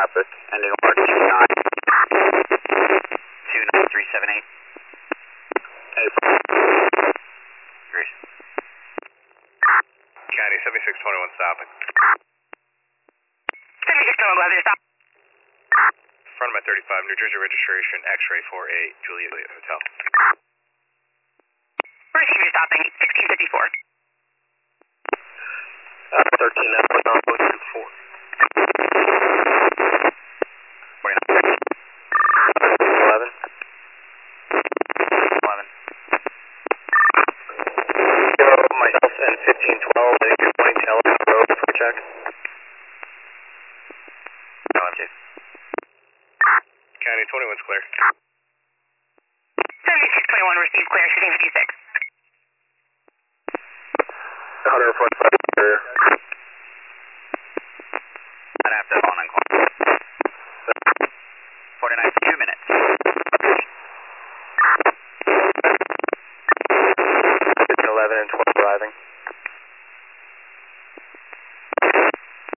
traffic. Ending on 29378. Hey, Greece. County 7621 stopping. 7621, go ahead, stop. Front of my 35, New Jersey registration, X-ray 48, Juliet Hotel. Receive you stopping, 1654. 13 now, on position 4. 11. 11. Go, myself and 1512, I think you're pointing to Ellis Road for a check. No, I'm 2. County 21's clear. 7621, receive clear, shooting 56. 145 clear. I'd have to have on and 49, 2 minutes. 11 and 20.